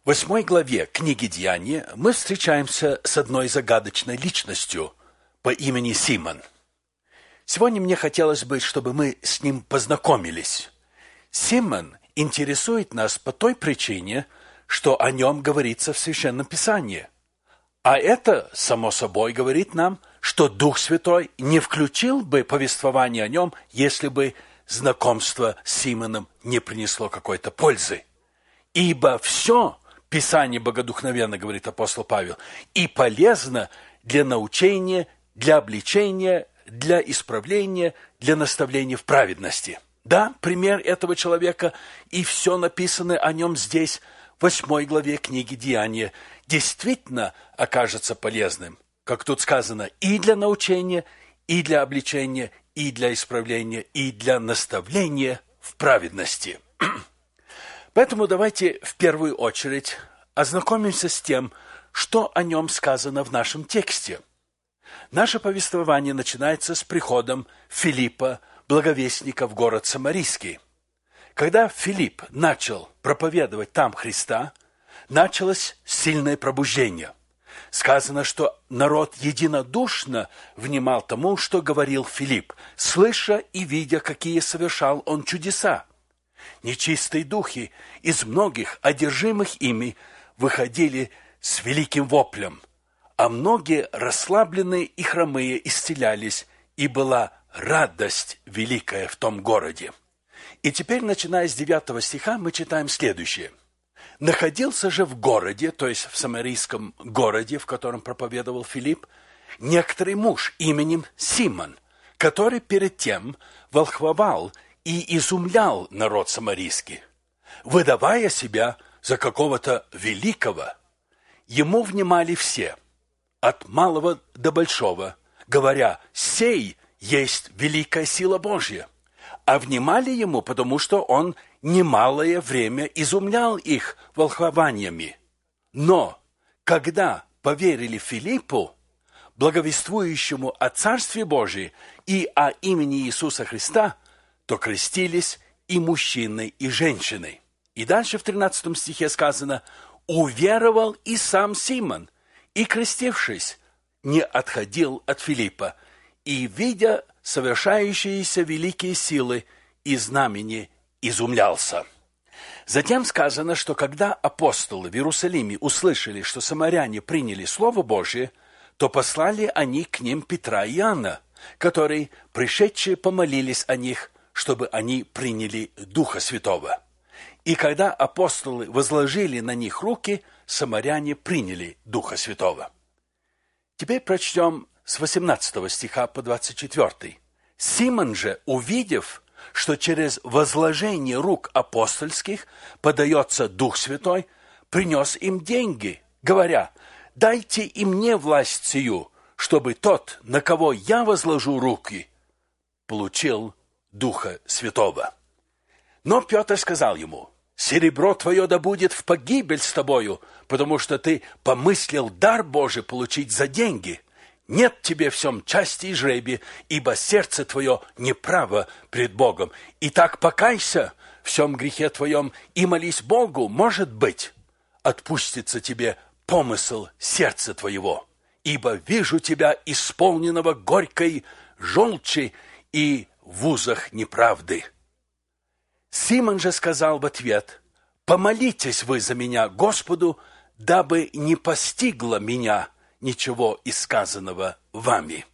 В 8 главе книги «Деяния» мы встречаемся с одной загадочной личностью по имени Симон. Сегодня мне хотелось бы, чтобы мы с ним познакомились. Симон интересует нас по той причине, что о нем говорится в Священном Писании. А это, само собой, говорит нам, что Дух Святой не включил бы повествование о нем, если бы знакомство с Симоном не принесло какой-то пользы. Ибо все Писание богодухновенно, говорит апостол Павел, и полезно для научения, для обличения, для исправления, для наставления в праведности. Да, пример этого человека, и все написанное о нем здесь, в 8 главе книги «Деяния», действительно окажется полезным, как тут сказано, и для научения, и для обличения, и для исправления, и для наставления в праведности. Поэтому давайте в первую очередь ознакомимся с тем, что о нем сказано в нашем тексте. Наше повествование начинается с приходом Филиппа, благовестника, в город Самарийский. Когда Филипп начал проповедовать там Христа, началось сильное пробуждение. Сказано, что народ единодушно внимал тому, что говорил Филипп, слыша и видя, какие совершал он чудеса. Нечистые духи из многих, одержимых ими, выходили с великим воплем, а многие расслабленные и хромые исцелялись, и была радость великая в том городе. И теперь, начиная с 9 стиха, мы читаем следующее. «Находился же в городе, то есть в самарийском городе, в котором проповедовал Филипп, некоторый муж именем Симон, который перед тем волхвовал и изумлял народ самарийский, выдавая себя за какого-то великого. Ему внимали все, от малого до большого, говоря, «Сей есть великая сила Божья». А внимали ему, потому что он немалое время изумлял их волхвованиями. Но когда поверили Филиппу, благовествующему о Царстве Божьем и о имени Иисуса Христа, то крестились и мужчины, и женщины. И дальше в 13 стихе сказано, «Уверовал и сам Симон, и, крестившись, не отходил от Филиппа, и, видя совершающиеся великие силы и знамения, изумлялся». Затем сказано, что когда апостолы в Иерусалиме услышали, что самаряне приняли Слово Божие, то послали они к ним Петра и Иоанна, которые, пришедшие, помолились о них, чтобы они приняли Духа Святого. И когда апостолы возложили на них руки, самаряне приняли Духа Святого. Теперь прочтем с 18 стиха по 24. «Симон же, увидев, что через возложение рук апостольских подается Дух Святой, принес им деньги, говоря, «Дайте и мне власть сию, чтобы тот, на кого я возложу руки, получил Духа Святого». Но Петр сказал ему, «Серебро твое да будет в погибель с тобою, потому что ты помыслил дар Божий получить за деньги. Нет тебе в сем части и жребия, ибо сердце твое неправо пред Богом. Итак, покайся в сем грехе твоем и молись Богу, может быть, отпустится тебе помысл сердца твоего. Ибо вижу тебя исполненного горькой желчи и в узах неправды». Симон же сказал в ответ, «Помолитесь вы за меня Господу, дабы не постигло меня ничего из сказанного вами».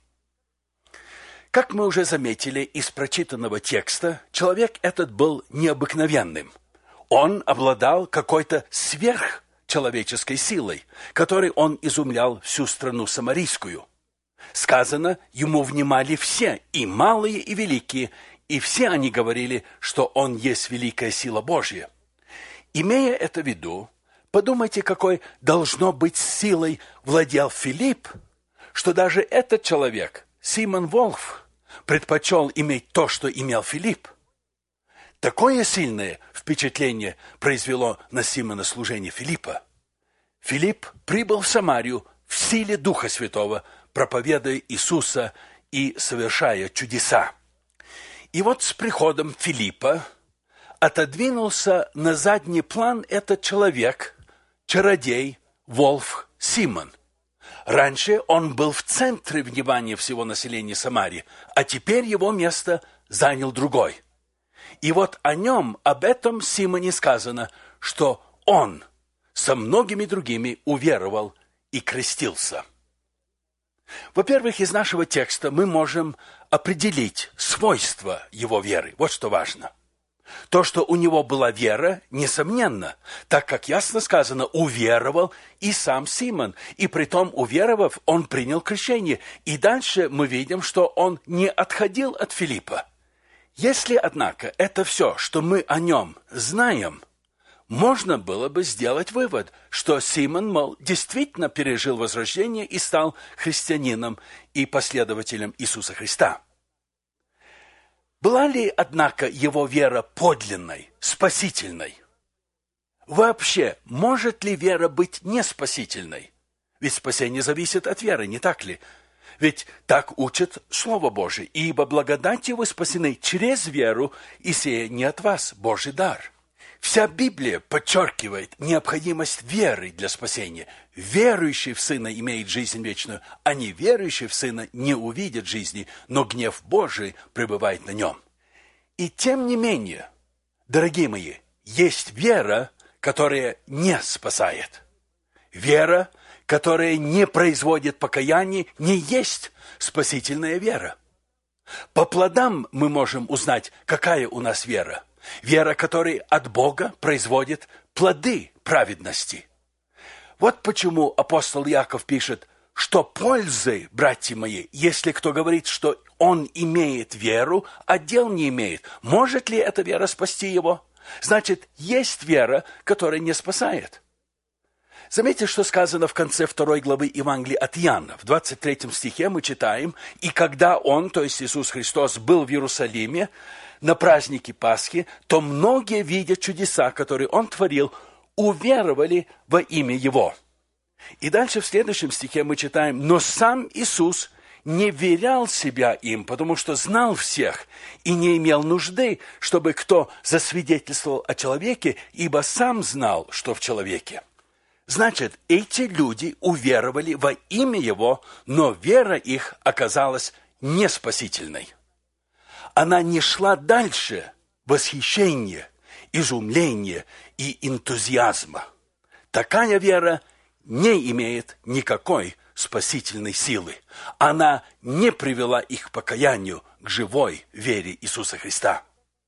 Как мы уже заметили из прочитанного текста, человек этот был необыкновенным. Он обладал какой-то сверхчеловеческой силой, которой он изумлял всю страну самарийскую. Сказано, ему внимали все, и малые, и великие, и все они говорили, что он есть великая сила Божья. Имея это в виду, подумайте, какой должно быть силой владел Филипп, что даже этот человек, Симон Волхв, предпочел иметь то, что имел Филипп. Такое сильное впечатление произвело на Симона служение Филиппа. Филипп прибыл в Самарию в силе Духа Святого, проповедуя Иисуса и совершая чудеса. И вот с приходом Филиппа отодвинулся на задний план этот человек, чародей, волхв Симон. Раньше он был в центре внимания всего населения Самарии, а теперь его место занял другой. И вот о нем, об этом Симоне сказано, что он со многими другими уверовал и крестился. Во-первых, из нашего текста мы можем определить свойства его веры. Вот что важно. То, что у него была вера, несомненно, так как ясно сказано, уверовал и сам Симон. И притом, уверовав, он принял крещение. И дальше мы видим, что он не отходил от Филиппа. Если, однако, это все, что мы о нем знаем, можно было бы сделать вывод, что Симон, мол, действительно пережил возрождение и стал христианином и последователем Иисуса Христа. Была ли, однако, его вера подлинной, спасительной? Вообще, может ли вера быть неспасительной? Ведь спасение зависит от веры, не так ли? Ведь так учит Слово Божие. Ибо благодатью вы спасены через веру, и сие не от вас, Божий дар. Вся Библия подчеркивает необходимость веры для спасения. Верующий в Сына имеет жизнь вечную, а неверующий в Сына не увидит жизни, но гнев Божий пребывает на нем. И тем не менее, дорогие мои, есть вера, которая не спасает. Вера, которая не производит покаяния, не есть спасительная вера. По плодам мы можем узнать, какая у нас вера. Вера, которая от Бога производит плоды праведности. Вот почему апостол Иаков пишет, что пользы, братья мои, если кто говорит, что он имеет веру, а дел не имеет. Может ли эта вера спасти его? Значит, есть вера, которая не спасает. Заметьте, что сказано в конце 2 главы Евангелия от Иоанна. В 23 стихе мы читаем, «И когда Он, то есть Иисус Христос, был в Иерусалиме на празднике Пасхи, то многие, видя чудеса, которые Он творил, уверовали во имя Его». И дальше в следующем стихе мы читаем, «Но сам Иисус не верял себя им, потому что знал всех, и не имел нужды, чтобы кто засвидетельствовал о человеке, ибо сам знал, что в человеке». Значит, эти люди уверовали во имя Его, но вера их оказалась не спасительной. Она не шла дальше восхищения, изумления и энтузиазма. Такая вера не имеет никакой спасительной силы. Она не привела их к покаянию, к живой вере Иисуса Христа.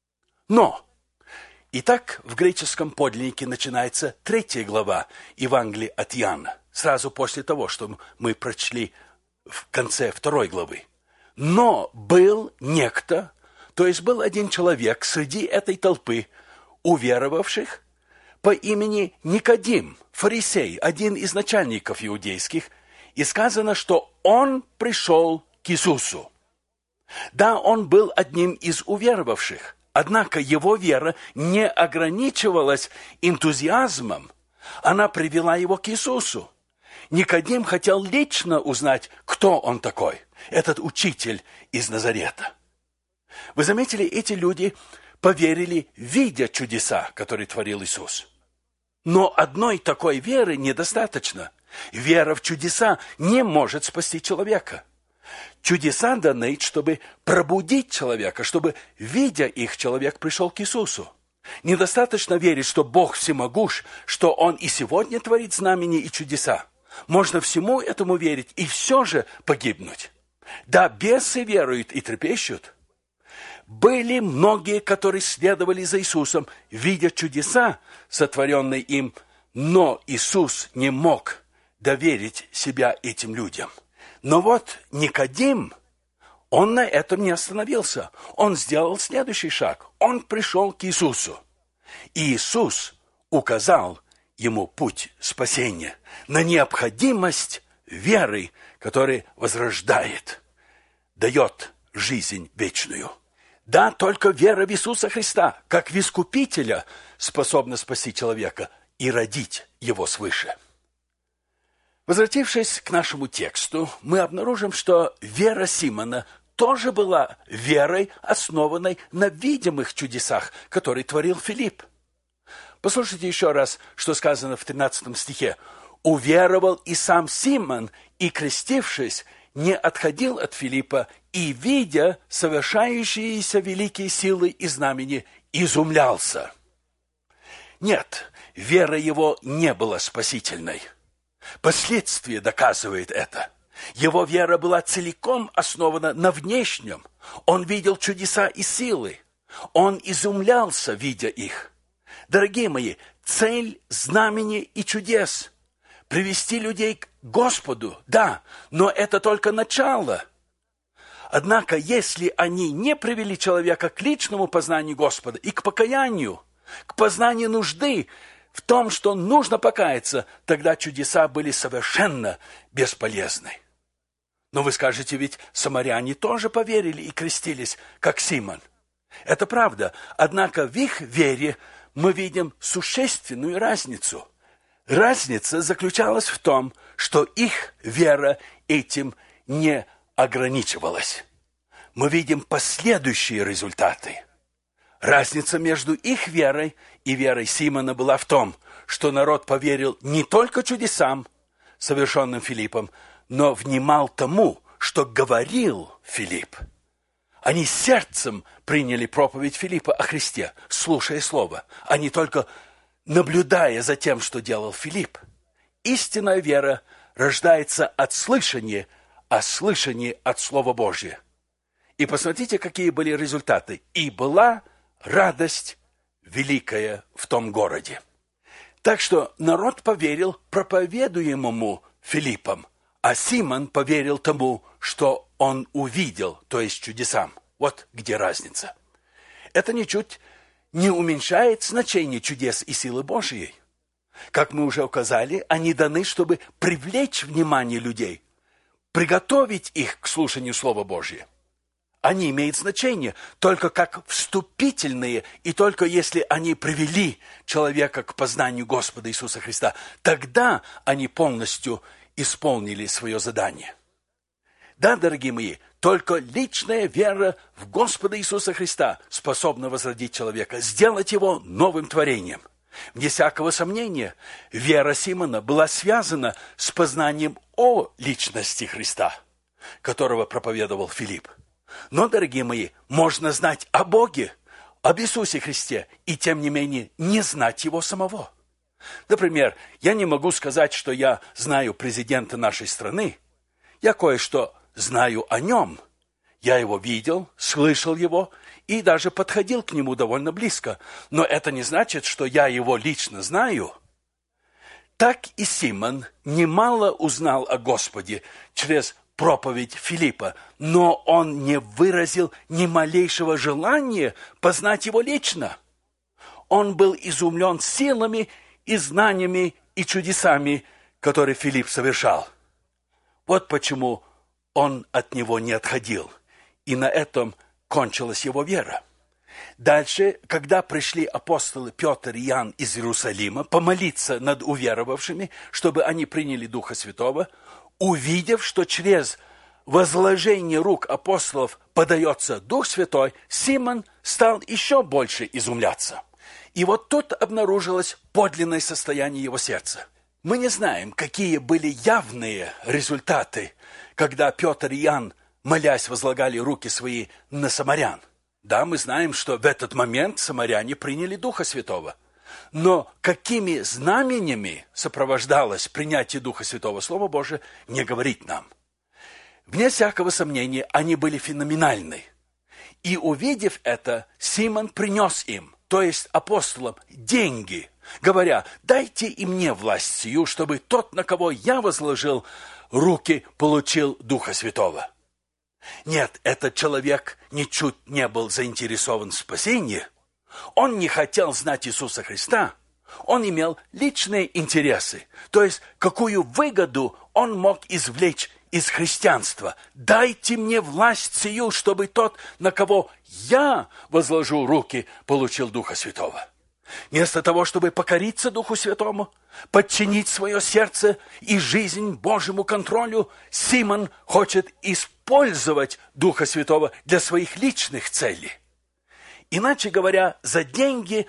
Но итак, в греческом подлиннике начинается 3 глава Евангелия от Иоанна, сразу после того, что мы прочли в конце 2 главы. Но был некто, то есть был один человек среди этой толпы, уверовавших, по имени Никодим, фарисей, один из начальников иудейских, и сказано, что он пришел к Иисусу. Да, он был одним из уверовавших. Однако его вера не ограничивалась энтузиазмом. Она привела его к Иисусу. Никодим хотел лично узнать, кто он такой, этот учитель из Назарета. Вы заметили, эти люди поверили, видя чудеса, которые творил Иисус. Но одной такой веры недостаточно. Вера в чудеса не может спасти человека. Чудеса даны, чтобы пробудить человека, чтобы, видя их, человек пришел к Иисусу. Недостаточно верить, что Бог всемогущ, что Он и сегодня творит знамения и чудеса. Можно всему этому верить и все же погибнуть. Да, бесы веруют и трепещут. Были многие, которые следовали за Иисусом, видя чудеса, сотворенные им, но Иисус не мог доверить себя этим людям. Но вот Никодим, он на этом не остановился. Он сделал следующий шаг. Он пришел к Иисусу. И Иисус указал ему путь спасения, на необходимость веры, которая возрождает, дает жизнь вечную. Да, только вера в Иисуса Христа, как в Искупителя, способна спасти человека и родить его свыше. Возвратившись к нашему тексту, мы обнаружим, что вера Симона тоже была верой, основанной на видимых чудесах, которые творил Филипп. Послушайте еще раз, что сказано в 13 стихе. «Уверовал и сам Симон, и, крестившись, не отходил от Филиппа, и, видя совершающиеся великие силы и знамения, изумлялся». Нет, вера его не была спасительной. Последствие доказывает это. Его вера была целиком основана на внешнем. Он видел чудеса и силы. Он изумлялся, видя их. Дорогие мои, цель знамений и чудес – привести людей к Господу, да, но это только начало. Однако, если они не привели человека к личному познанию Господа и к покаянию, к познанию нужды в том, что нужно покаяться, тогда чудеса были совершенно бесполезны. Но вы скажете, ведь самаряне тоже поверили и крестились, как Симон. Это правда, однако в их вере мы видим существенную разницу. Разница заключалась в том, что их вера этим не ограничивалась. Мы видим последующие результаты. Разница между их верой и верой Симона была в том, что народ поверил не только чудесам, совершенным Филиппом, но внимал тому, что говорил Филипп. Они сердцем приняли проповедь Филиппа о Христе, слушая слово, а не только наблюдая за тем, что делал Филипп. Истинная вера рождается от слышания, а слышание от Слова Божия. И посмотрите, какие были результаты. И была радость великая в том городе. Так что народ поверил проповедуемому Филиппом, а Симон поверил тому, что он увидел, то есть чудесам. Вот где разница. Это ничуть не уменьшает значение чудес и силы Божьей. Как мы уже указали, они даны, чтобы привлечь внимание людей, приготовить их к слушанию Слова Божьего. Они имеют значение только как вступительные, и только если они привели человека к познанию Господа Иисуса Христа, тогда они полностью исполнили свое задание. Да, дорогие мои, только личная вера в Господа Иисуса Христа способна возродить человека, сделать его новым творением. Вне всякого сомнения, вера Симона была связана с познанием о личности Христа, которого проповедовал Филипп. Но, дорогие мои, можно знать о Боге, об Иисусе Христе, и тем не менее не знать Его самого. Например, я не могу сказать, что я знаю президента нашей страны. Я кое-что знаю о нем. Я его видел, слышал его и даже подходил к нему довольно близко. Но это не значит, что я его лично знаю. Так и Симон немало узнал о Господе через проповедь Филиппа, но он не выразил ни малейшего желания познать его лично. Он был изумлен силами и знаниями и чудесами, которые Филипп совершал. Вот почему он от него не отходил, и на этом кончилась его вера. Дальше, когда пришли апостолы Петр и Иоанн из Иерусалима помолиться над уверовавшими, чтобы они приняли Духа Святого, увидев, что через возложение рук апостолов подается Дух Святой, Симон стал еще больше изумляться. И вот тут обнаружилось подлинное состояние его сердца. Мы не знаем, какие были явные результаты, когда Петр и Иоанн, молясь, возлагали руки свои на самарян. Да, мы знаем, что в этот момент самаряне приняли Духа Святого. Но какими знамениями сопровождалось принятие Духа Святого, Слово Божие не говорит нам. Вне всякого сомнения, они были феноменальны. И увидев это, Симон принес им, то есть апостолам, деньги, говоря: «Дайте и мне власть сию, чтобы тот, на кого я возложил руки, получил Духа Святого». Нет, этот человек ничуть не был заинтересован в спасении. Он не хотел знать Иисуса Христа. Он имел личные интересы, то есть какую выгоду он мог извлечь из христианства. «Дайте мне власть сию, чтобы тот, на кого я возложу руки, получил Духа Святого». Вместо того, чтобы покориться Духу Святому, подчинить свое сердце и жизнь Божьему контролю, Симон хочет использовать Духа Святого для своих личных целей. Иначе говоря, за деньги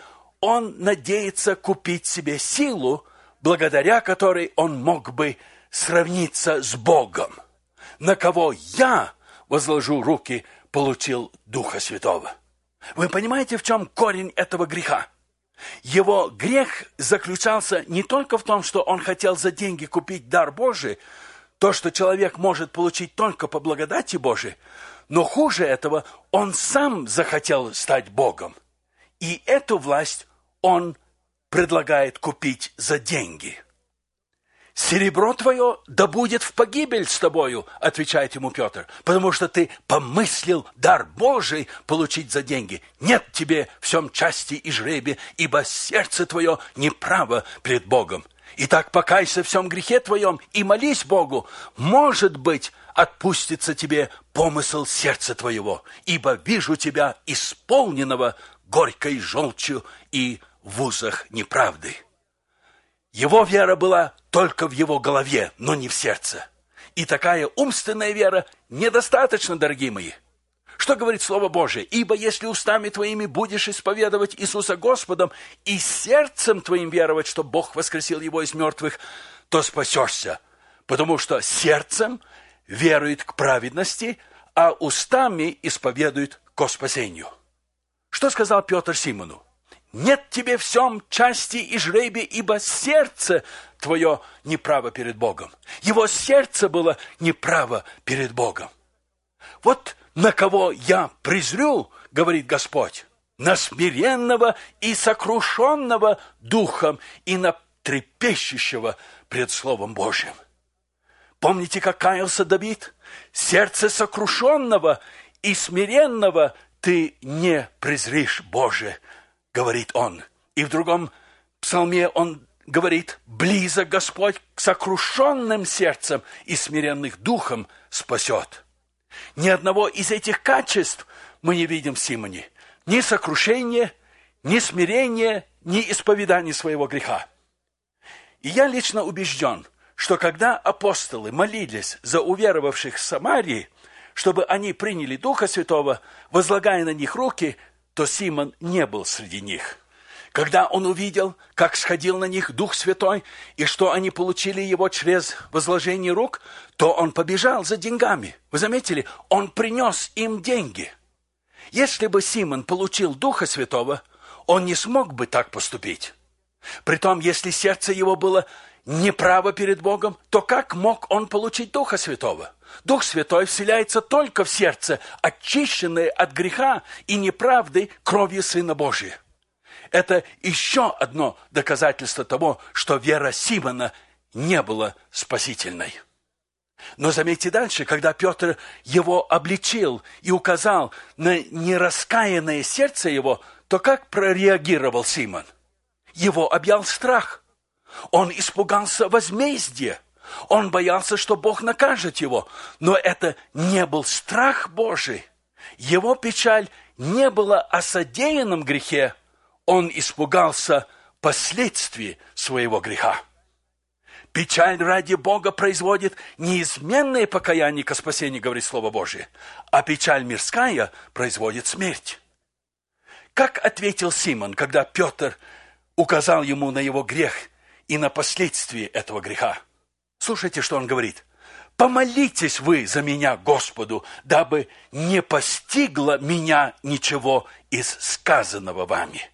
он надеется купить себе силу, благодаря которой он мог бы сравниться с Богом. На кого я возложу руки, получил Духа Святого. Вы понимаете, в чем корень этого греха? Его грех заключался не только в том, что он хотел за деньги купить дар Божий, то, что человек может получить только по благодати Божией, но хуже этого, он сам захотел стать Богом. И эту власть он предлагает купить за деньги. «Серебро твое да будет в погибель с тобою», отвечает ему Петр, «потому что ты помыслил дар Божий получить за деньги. Нет тебе в всем части и жребия, ибо сердце твое неправо пред Богом. Итак, покайся в всем грехе твоем и молись Богу. Может быть, отпустится тебе помысл сердца твоего, ибо вижу тебя исполненного горькой желчью и в узах неправды». Его вера была только в его голове, но не в сердце. И такая умственная вера недостаточна, дорогие мои. Что говорит Слово Божие? «Ибо если устами твоими будешь исповедовать Иисуса Господом и сердцем твоим веровать, что Бог воскресил его из мертвых, то спасешься, потому что сердцем верует к праведности, а устами исповедует ко спасению». Что сказал Петр Симону? «Нет тебе в всем части и жребия, ибо сердце твое неправо перед Богом». Его сердце было неправо перед Богом. «Вот на кого я презрю, — говорит Господь, — на смиренного и сокрушенного духом и на трепещущего пред Словом Божьим». Помните, как каялся Давид? «Сердце сокрушенного и смиренного ты не презришь, Боже», говорит он. И в другом псалме он говорит: «Близок Господь к сокрушенным сердцем и смиренных духом спасет». Ни одного из этих качеств мы не видим в Симоне. Ни сокрушения, ни смирения, ни исповедания своего греха. И я лично убежден, что когда апостолы молились за уверовавших в Самарии, чтобы они приняли Духа Святого, возлагая на них руки, то Симон не был среди них. Когда он увидел, как сходил на них Дух Святой, и что они получили его через возложение рук, то он побежал за деньгами. Вы заметили? Он принес им деньги. Если бы Симон получил Духа Святого, он не смог бы так поступить. Притом, если сердце его было неправо перед Богом, то как мог он получить Духа Святого? Дух Святой вселяется только в сердце, очищенное от греха и неправды кровью Сына Божия. Это еще одно доказательство того, что вера Симона не была спасительной. Но заметьте дальше, когда Петр его обличил и указал на нераскаянное сердце его, то как прореагировал Симон? Его объял страх. Он испугался возмездия. Он боялся, что Бог накажет его. Но это не был страх Божий. Его печаль не была о содеянном грехе. Он испугался последствий своего греха. Печаль ради Бога производит неизменное покаяние ко спасению, говорит Слово Божие, а печаль мирская производит смерть. Как ответил Симон, когда Петр указал ему на его грех и на последствия этого греха? Слушайте, что он говорит. «Помолитесь вы за меня Господу, дабы не постигло меня ничего из сказанного вами».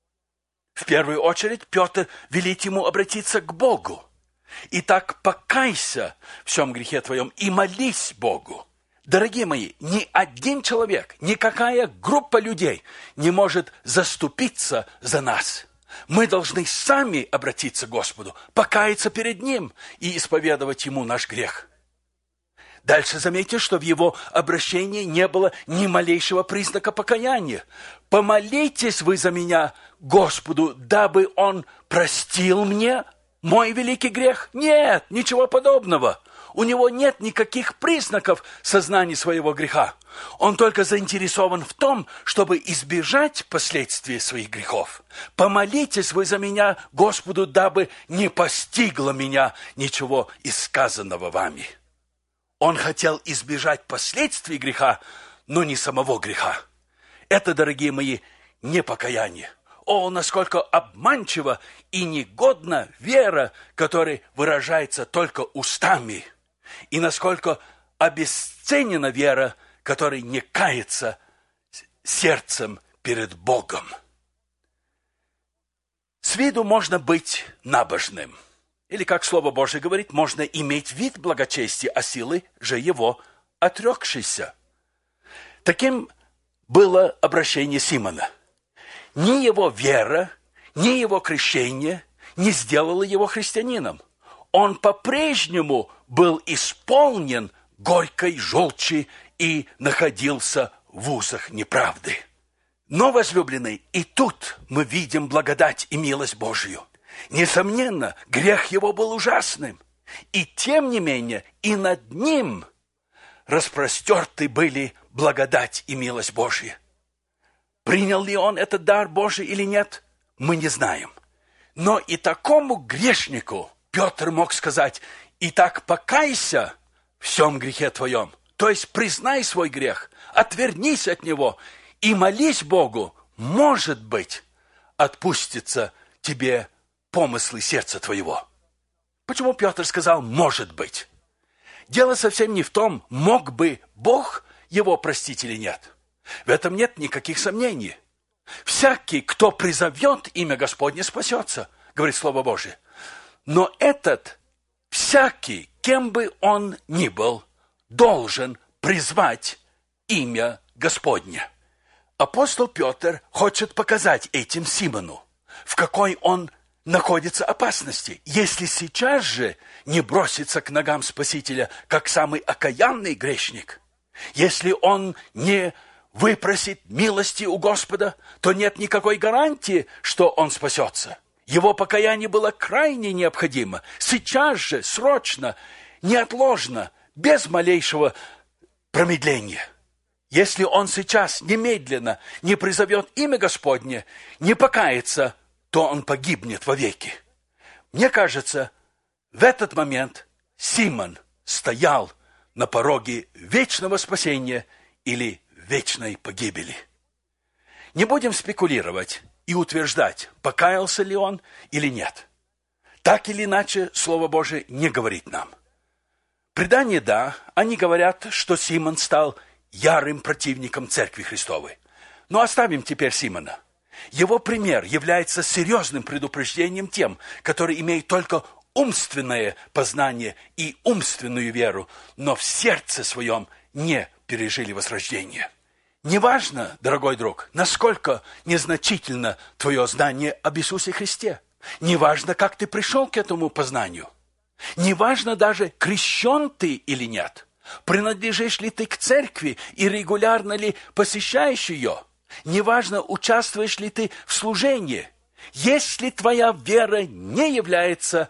В первую очередь Петр велит ему обратиться к Богу. «Итак, покайся в всем грехе твоем и молись Богу». Дорогие мои, ни один человек, никакая группа людей не может заступиться за нас. Мы должны сами обратиться к Господу, покаяться перед Ним и исповедовать Ему наш грех. Дальше заметьте, что в его обращении не было ни малейшего признака покаяния. «Помолитесь вы за меня Господу, дабы Он простил мне мой великий грех». Нет, ничего подобного. У него нет никаких признаков сознания своего греха. Он только заинтересован в том, чтобы избежать последствий своих грехов. «Помолитесь вы за меня Господу, дабы не постигло меня ничего из сказанного вами». Он хотел избежать последствий греха, но не самого греха. Это, дорогие мои, не покаяние. О, насколько обманчива и негодна вера, которая выражается только устами, и насколько обесценена вера, которая не кается сердцем перед Богом. С виду можно быть набожным, или, как Слово Божие говорит, можно иметь вид благочестия, а силы же его отрекшийся. Таким было обращение Симона. Ни его вера, ни его крещение не сделало его христианином. Он по-прежнему был исполнен горькой желчи и находился в узах неправды. Но, возлюбленный, и тут мы видим благодать и милость Божию. Несомненно, грех его был ужасным, и тем не менее и над ним распростерты были благодать и милость Божия. Принял ли он этот дар Божий или нет, мы не знаем. Но и такому грешнику Петр мог сказать: «Итак, покайся в всем грехе твоем». То есть признай свой грех, отвернись от него и молись Богу. Может быть, отпустится тебе помыслы сердца твоего. Почему Петр сказал «может быть»? Дело совсем не в том, мог бы Бог его простить или нет. В этом нет никаких сомнений. Всякий, кто призовет имя Господне, спасется, говорит Слово Божие. Но этот всякий, кем бы он ни был, должен призвать имя Господне. Апостол Петр хочет показать этим Симону, в какой он находится опасности. Если сейчас же не бросится к ногам Спасителя, как самый окаянный грешник, если он не выпросит милости у Господа, то нет никакой гарантии, что он спасется. Его покаяние было крайне необходимо. Сейчас же, срочно, неотложно, без малейшего промедления. Если он сейчас немедленно не призовет имя Господне, не покается, то он погибнет вовеки. Мне кажется, в этот момент Симон стоял на пороге вечного спасения или вечной погибели. Не будем спекулировать и утверждать, покаялся ли он или нет. Так или иначе, Слово Божие не говорит нам. Предание, да, они говорят, что Симон стал ярым противником Церкви Христовой. Но оставим теперь Симона. Его пример является серьезным предупреждением тем, которые имеют только умственное познание и умственную веру, но в сердце своем не пережили возрождение. Неважно, дорогой друг, насколько незначительно твое знание об Иисусе Христе. Неважно, как ты пришел к этому познанию. Неважно даже, крещен ты или нет. Принадлежишь ли ты к церкви и регулярно ли посещаешь ее. Неважно, участвуешь ли ты в служении. Если твоя вера не является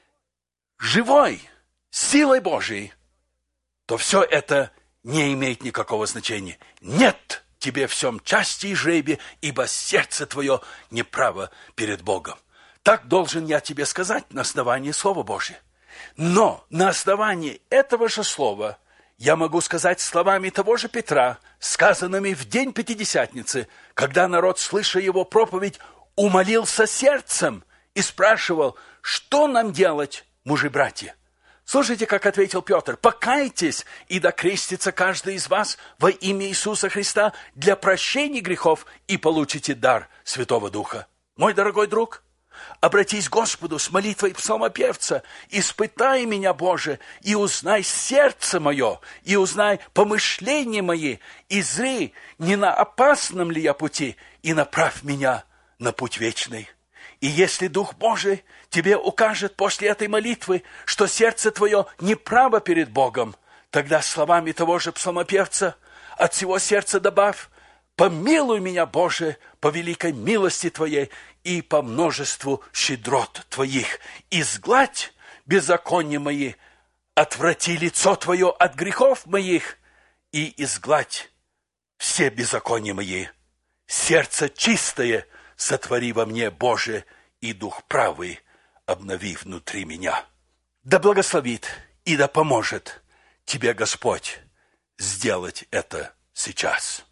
живой силой Божией, то все это не имеет никакого значения. Нет тебе в всем части и жребия, ибо сердце твое неправо перед Богом. Так должен я тебе сказать на основании Слова Божия. Но на основании этого же слова я могу сказать словами того же Петра, сказанными в день Пятидесятницы, когда народ, слыша его проповедь, умолился сердцем и спрашивал: что нам делать, мужи-братья? Слушайте, как ответил Петр: покайтесь, и да крестится каждый из вас во имя Иисуса Христа для прощения грехов, и получите дар Святого Духа. Мой дорогой друг, обратись к Господу с молитвой псалмопевца: испытай меня, Боже, и узнай сердце мое, и узнай помышления мои, и зри, не на опасном ли я пути, и направь меня на путь вечный. И если Дух Божий тебе укажет после этой молитвы, что сердце твое неправо перед Богом, тогда словами того же псалмопевца от всего сердца добавь: помилуй меня, Боже, по великой милости Твоей и по множеству щедрот Твоих. Изгладь беззакония мои, отврати лицо Твое от грехов моих и изгладь все беззакония мои. Сердце чистое сотвори во мне, Боже, и дух правый обнови внутри меня. Да благословит и да поможет тебе Господь сделать это сейчас.